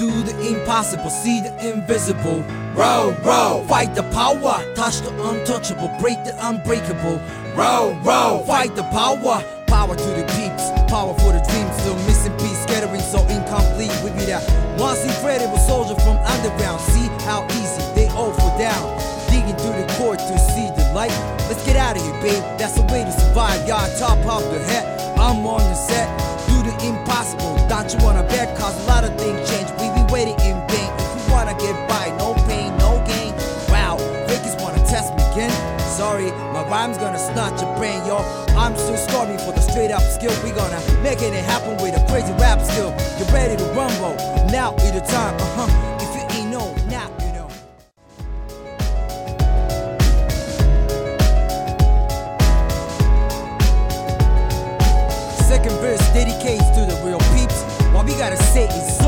do the impossible, see the invisible. Row, row, fight the power, touch the untouchable, break the unbreakable. Row, row, fight the power, power to the peeps, power for the dreams. Still missing piece, scattering so incomplete. We be that once incredible soldier from underground. See how easy they all fall down, digging through the core to see the light. Let's get out of here, babe, that's the way to survive. Y'all top of the head, I'm on the set. Do the impossible, don't you wanna bet? Cause a lot of things change, we be waiting in vain. If you wanna get by, no pain, no gain. Wow, fakers wanna test me again. Sorry, my rhyme's gonna snatch your brain, yo. I'm still stormy for the straight up skill. We gonna making it happen with a crazy rap skill. Get ready to rumble, now is the time, If you ain't know, now you know. Second verse dedicates to the real peeps. What we gotta say is